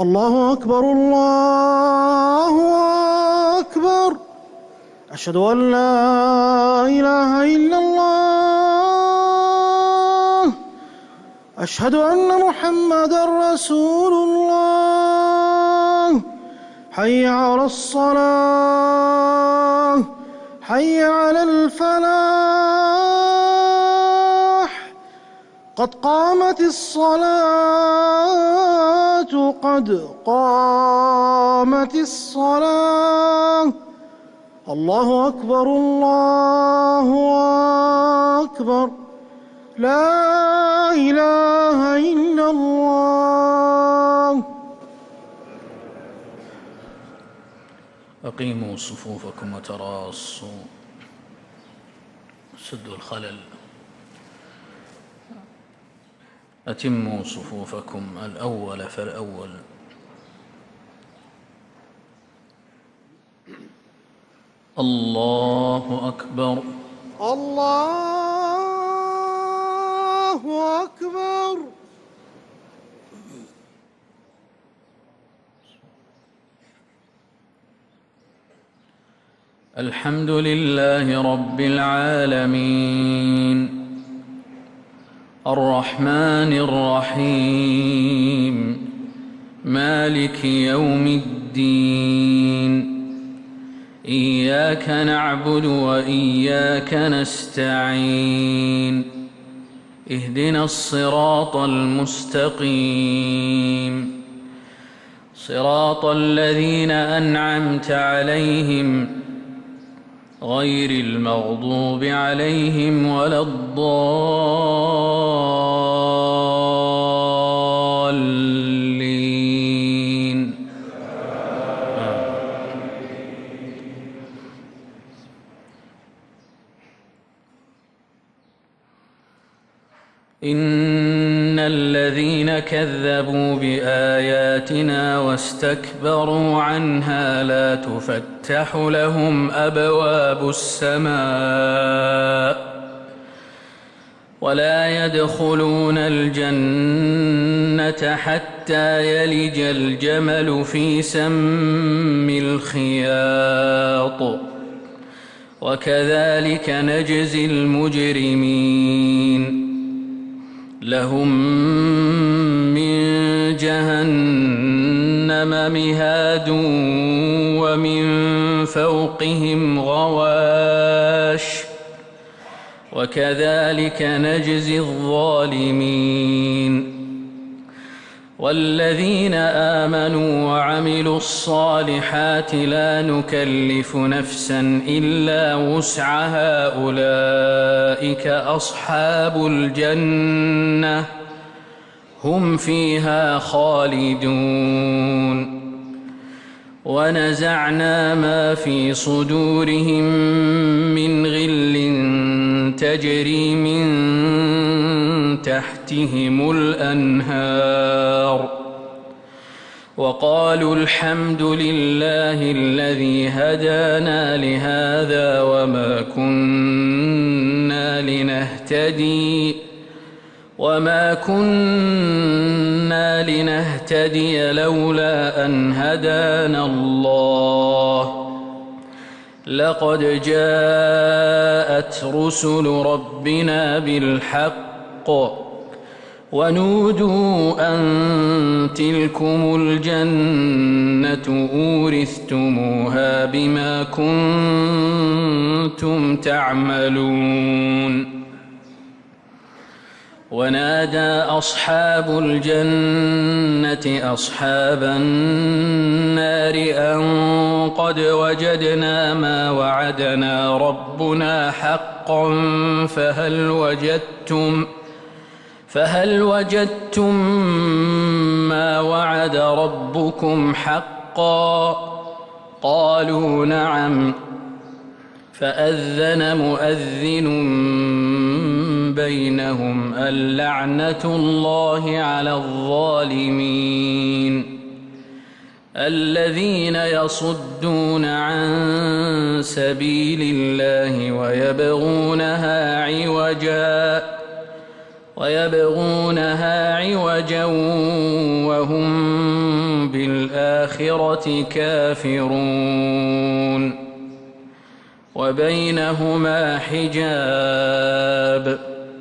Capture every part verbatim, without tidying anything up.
الله أكبر الله أكبر. أشهد أن لا إله إلا الله. أشهد أن محمدًا رسول الله. حي على الصلاة، حي على الفلاح. قد قامت الصلاة، قد قامت الصلاة. الله أكبر الله أكبر. لا إله إلا الله. أقيموا صفوفكم وتراصوا، سدوا الخلل، أتموا صفوفكم الأول فالأول. الله أكبر الله أكبر. الحمد لله رب العالمين، الرحمن الرحيم، مالك يوم الدين. إياك نعبد وإياك نستعين. اهدنا الصراط المستقيم، صراط الذين أنعمت عليهم غير المغضوب عليهم ولا الضالين. إن الذين كذبوا بآياتنا واستكبروا عنها لا تفتح لهم أبواب السماء ولا يدخلون الجنة حتى يلج الجمل في سم الخياط، وكذلك نجزي المجرمين. لهم من جهنم مهاد ومن فوقهم غواش، وكذلك نجزي الظالمين. والذين آمنوا وعملوا الصالحات لا نكلف نفسا إلا وسعها أولئك أصحاب الجنة هم فيها خالدون. ونزعنا ما في صدورهم من غل تجري من تحتهم الأنهار، وقالوا الحمد لله الذي هدانا لهذا وما كنا لنهتدي وما كنا لنهتدي لولا أن هدانا الله. لقد جاءت رسل ربنا بالحق ونودوا أن تلكم الجنة أورثتموها بما كنتم تعملون. ونادى أصحاب الجنة أصحاب النار أن قد وجدنا ما وعدنا ربنا حقا فهل وجدتم فهل وجدتم ما وعد ربكم حقا؟ قالوا نعم. فأذن مؤذن بينهم اللعنة الله على الظالمين. الذين يصدون عن سبيل الله ويبغونها عوجا ويبغونها عوجا وهم بالآخرة كافرون وبينهما حجاب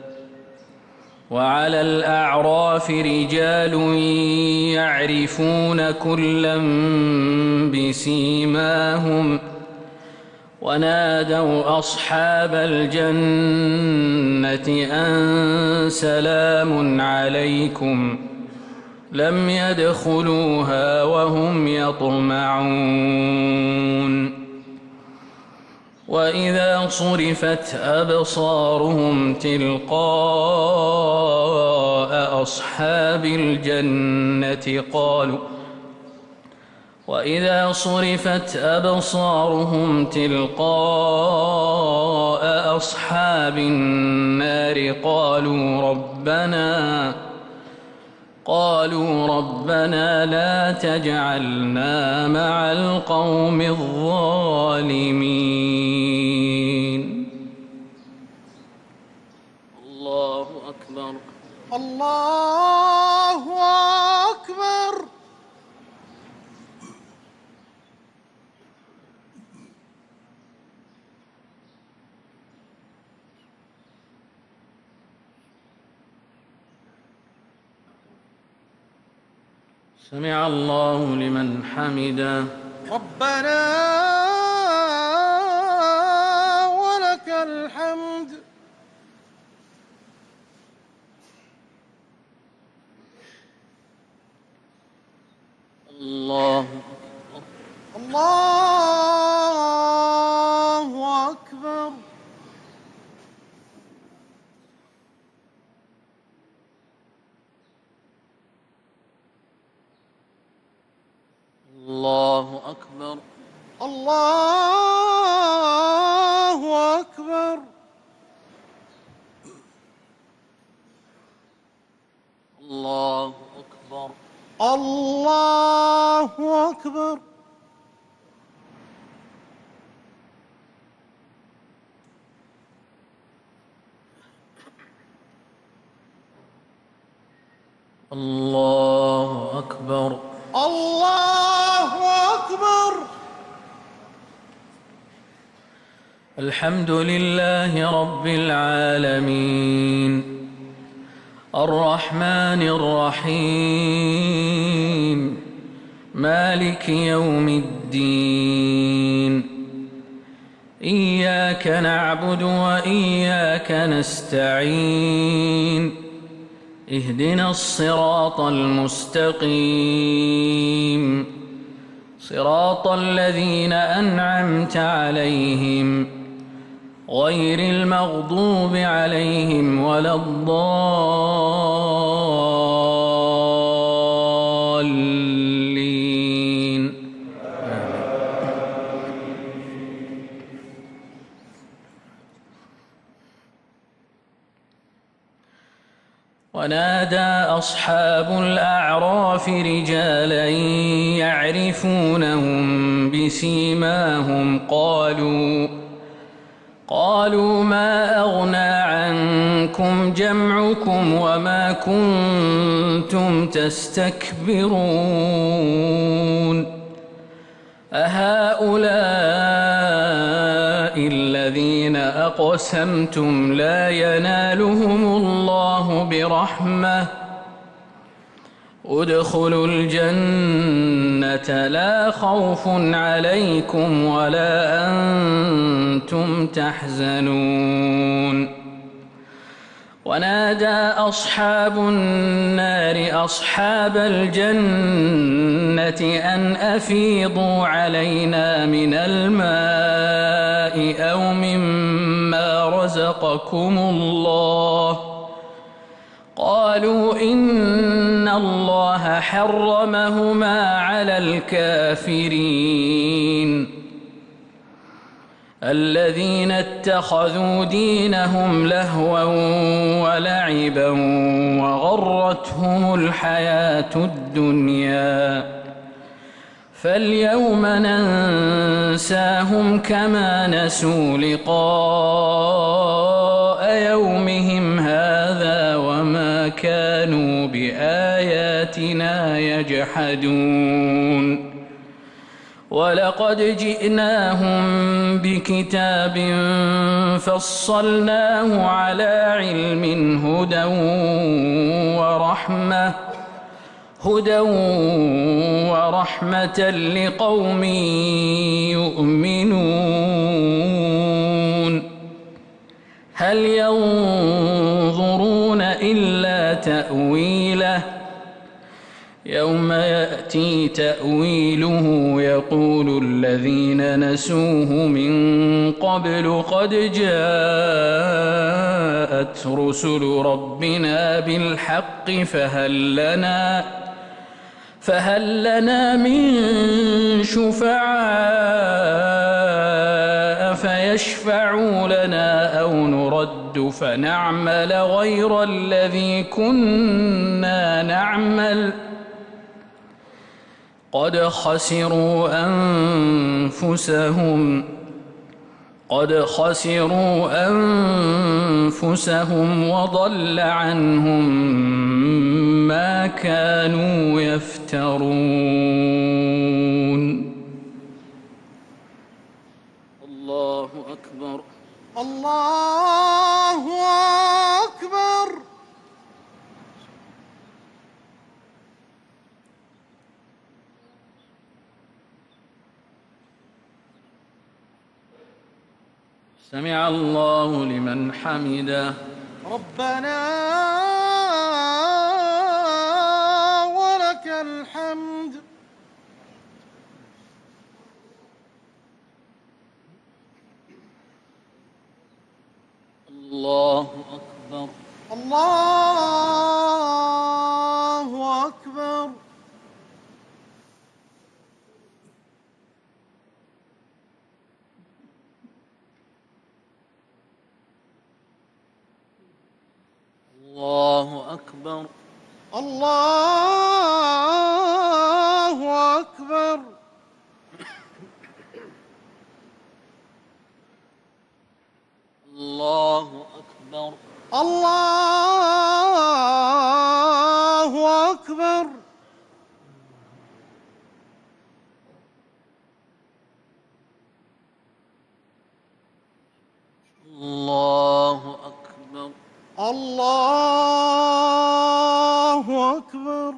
وعلى الأعراف رجال يعرفون كلا بسيماهم ونادوا أصحاب الجنة أن سلام عليكم لم يدخلوها وهم يطمعون وإذا صرفت أبصارهم تلقاء أصحاب الجنة قالوا وإذا صرفت أبصارهم تلقاء أصحاب النار قالوا ربنا قالوا ربنا لا تجعلنا مع القوم الظالمين. الله أكبر. الله أكبر. سمع الله لمن حمده. ربنا ولك الحمد. الله الله أكبر. الله أكبر. الله أكبر. الله أكبر. الله أكبر. الله أكبر. الله أكبر. الحمد لله رب العالمين الرحمن الرحيم مالك يوم الدين إياك نعبد وإياك نستعين اهدنا الصراط المستقيم صراط الذين أنعمت عليهم غير المغضوب عليهم ولا الضالين. ونادى أصحاب الأعراف رجالا يعرفونهم بسيماهم قالوا قالوا ما أغنى عنكم جمعكم وما كنتم تستكبرون أهؤلاء الذين أقسمتم لا ينالهم الله برحمة ادخلوا الجنة لا خوف عليكم ولا أنتم تحزنون ونادى أصحاب النار أصحاب الجنة أن أفيضوا علينا من الماء أو مما رزقكم الله قالوا إن الله حرمهما على الكافرين الذين اتخذوا دينهم لهوا ولعبا وغرتهم الحياة الدنيا فاليوم ننساهم كما نسوا لقاء يومهم هذا وما كانوا بآياتنا يجحدون ولقد جئناهم بكتاب فصلناه على علم هدى ورحمة هدى ورحمة لقوم يؤمنون هل ينظرون إلا تأويله يوم يأتي تأويله يقول الذين نسوه من قبل قد جاءت رسل ربنا بالحق فهل لنا فهل لنا من شفعاء فيشفعوا لنا أو نرد فنعمل غير الذي كنا نعمل قد خسروا أنفسهم قد خسروا أنفسهم وضل عنهم ما كانوا يفترون. الله أكبر. الله أكبر. سمع الله لمن حمده. ربنا ولك الحمد. الله أكبر. الله أكبر. الله أكبر. الله أكبر. الله أكبر. الله أكبر. الله أكبر. الله أكبر.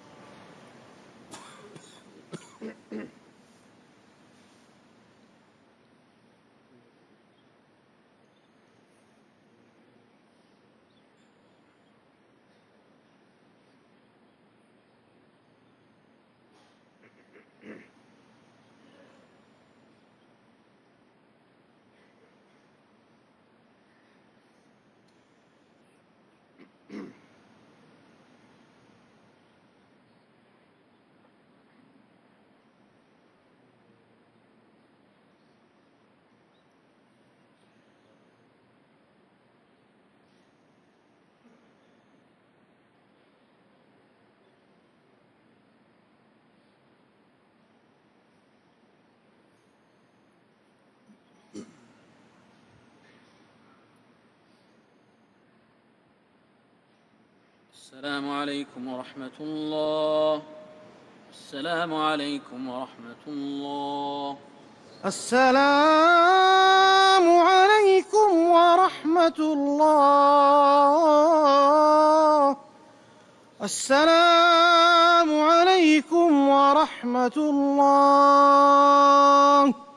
السلام عليكم ورحمة الله. السلام عليكم ورحمة الله. السلام عليكم ورحمة الله. السلام عليكم ورحمة الله.